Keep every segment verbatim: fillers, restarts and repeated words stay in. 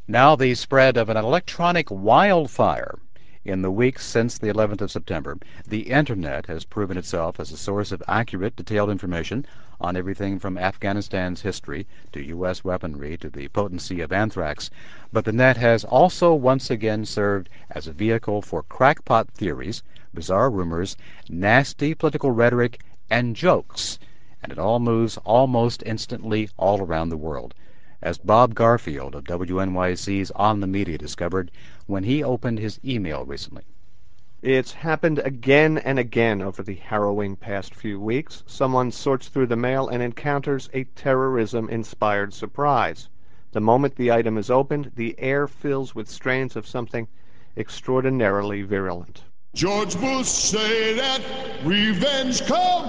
Now the spread of an electronic wildfire. In the weeks since the eleventh of September, the Internet has proven itself as a source of accurate, detailed information on everything from Afghanistan's history to U S weaponry to the potency of anthrax. But the net has also once again served as a vehicle for crackpot theories, bizarre rumors, nasty political rhetoric, and jokes. And it all moves almost instantly all around the world, as Bob Garfield of W N Y C's On the Media discovered when he opened his email recently. It's happened again and again over the harrowing past few weeks. Someone sorts through the mail and encounters a terrorism-inspired surprise. The moment the item is opened, the air fills with strains of something extraordinarily virulent. George Bush say that revenge come.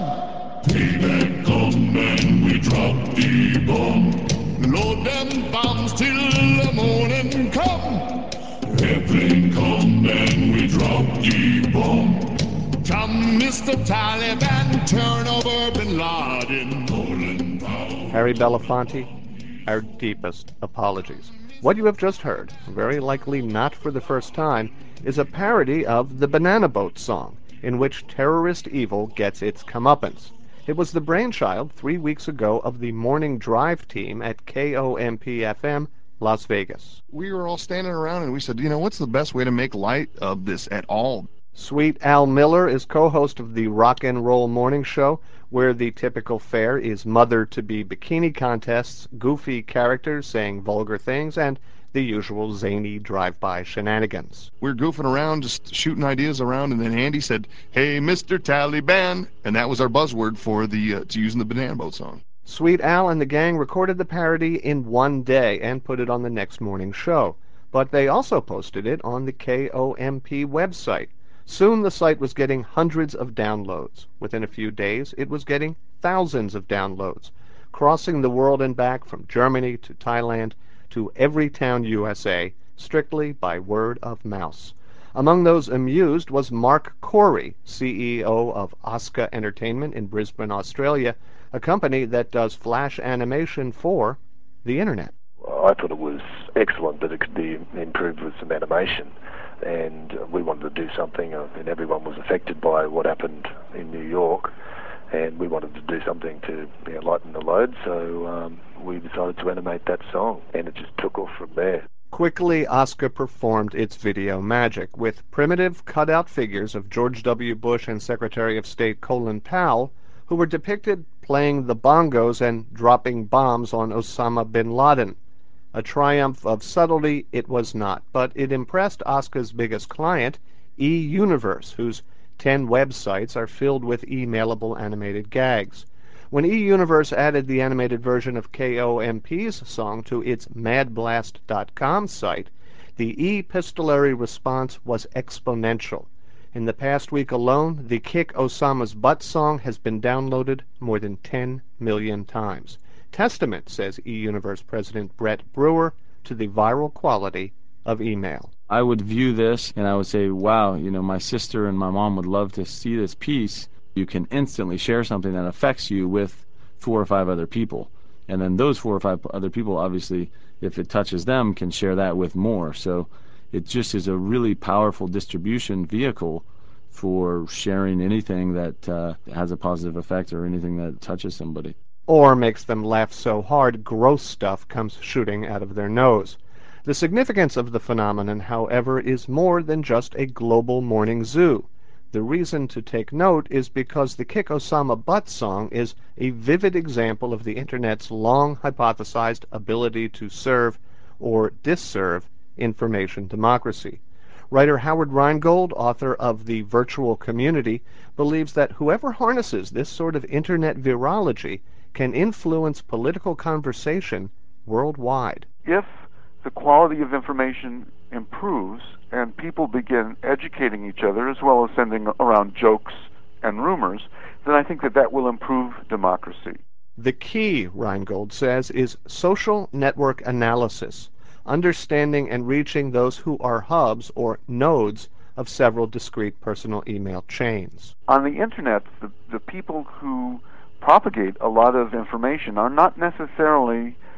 Payback come and we drop the bomb. Load them bombs till the morning come. Airplane come and we drop the bomb. Come, Mister Taliban, turn over Bin Laden. Colin Powell. Harry Belafonte, our deepest apologies. What you have just heard, very likely not for the first time, is a parody of the Banana Boat song, in which terrorist evil gets its comeuppance. It was the brainchild three weeks ago of the morning drive team at K O M P F M, Las Vegas. We were all standing around and we said, you know, what's the best way to make light of this at all? Sweet Al Miller is co-host of the Rock and Roll Morning Show, where the typical fare is mother-to-be bikini contests, goofy characters saying vulgar things, and the usual zany drive-by shenanigans. We were goofing around, just shooting ideas around, and then Andy said, "Hey, Mister Taliban," and that was our buzzword for the uh, to using the Banana Boat song. Sweet Al and the gang recorded the parody in one day and put it on the next morning show, but they also posted it on the K O M P website. Soon the site was getting hundreds of downloads. Within a few days, it was getting thousands of downloads, crossing the world and back from Germany to Thailand to every town U S A, strictly by word of mouth. Among those amused was Mark Corey, C E O of Oscar Entertainment in Brisbane, Australia, a company that does flash animation for the Internet. I thought it was excellent that it could be improved with some animation, and we wanted to do something, uh, and everyone was affected by what happened in New York, and we wanted to do something to, you know, lighten the load, so um, we decided to animate that song, and it just took off from there. Quickly, Oscar performed its video magic with primitive cutout figures of George W. Bush and Secretary of State Colin Powell, who were depicted playing the bongos and dropping bombs on Osama bin Laden. A triumph of subtlety it was not, but it impressed Oscar's biggest client, eUniverse, whose ten websites are filled with emailable animated gags. When eUniverse added the animated version of K O M P's song to its mad blast dot com site, the epistolary response was exponential. In the past week alone, the Kick Osama's Butt song has been downloaded more than ten million times. Testament, says eUniverse President Brett Brewer, to the viral quality of email. I would view this and I would say, wow, you know, my sister and my mom would love to see this piece. You can instantly share something that affects you with four or five other people. And then those four or five other people, obviously, if it touches them, can share that with more. So it just is a really powerful distribution vehicle for sharing anything that uh, has a positive effect or anything that touches somebody. Or makes them laugh so hard gross stuff comes shooting out of their nose. The significance of the phenomenon, however, is more than just a global morning zoo. The reason to take note is because the Kick Osama Butt song is a vivid example of the Internet's long hypothesized ability to serve or disserve information democracy. Writer Howard Rheingold, author of The Virtual Community, believes that whoever harnesses this sort of Internet virology can influence political conversation worldwide. If the quality of information improves and people begin educating each other as well as sending around jokes and rumors, then I think that that will improve democracy. The key, Rheingold says, is social network analysis, understanding and reaching those who are hubs or nodes of several discrete personal email chains. On the Internet, the, the people who propagate a lot of information are not necessarily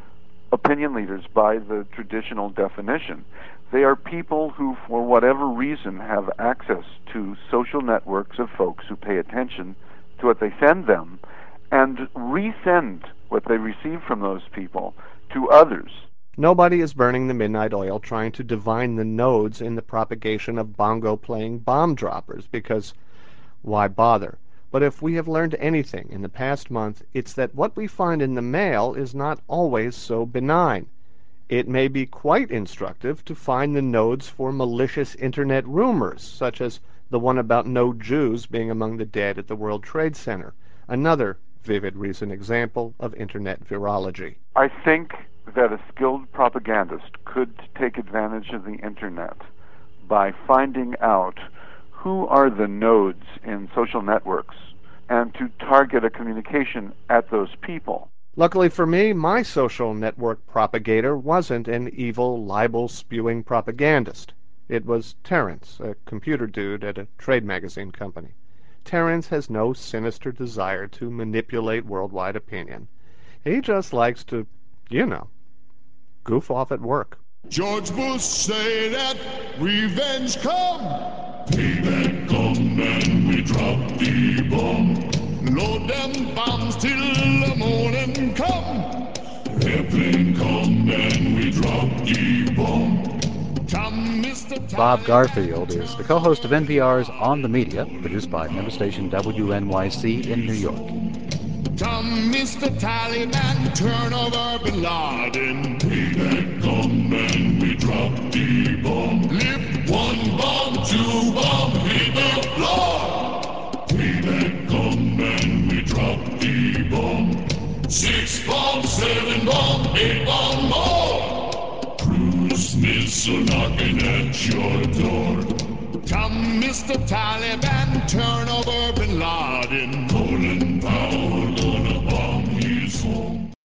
opinion leaders by the traditional definition. They are people who, for whatever reason, have access to social networks of folks who pay attention to what they send them and resend what they receive from those people to others. Nobody is burning the midnight oil trying to divine the nodes in the propagation of bongo-playing bomb droppers, because why bother? But if we have learned anything in the past month, it's that what we find in the mail is not always so benign. It may be quite instructive to find the nodes for malicious internet rumors, such as the one about no Jews being among the dead at the World Trade Center, another vivid recent example of internet virology. I think that a skilled propagandist could take advantage of the internet by finding out who are the nodes in social networks and to target a communication at those people. Luckily for me, my social network propagator wasn't an evil, libel-spewing propagandist. It was Terrence, a computer dude at a trade magazine company. Terrence has no sinister desire to manipulate worldwide opinion. He just likes to, you know, goof off at work. George Bush say that revenge come. Payback come and we drop the bomb. Load them bombs till the morning come. Airplane come and we drop the bomb. Come, Mister Bob Garfield is the co-host of N P R's On the Media, produced by member station W N Y C in New York. Come, Mister Taliban, turn over Bin Laden. Payback come and we drop the bomb. Lift one bomb, two bomb, hit the floor. Payback come and we drop the bomb. Six bomb, seven bomb, eight bomb more. Cruise missile knocking at your door. Come, Mister Taliban, turn over Bin Laden. Colin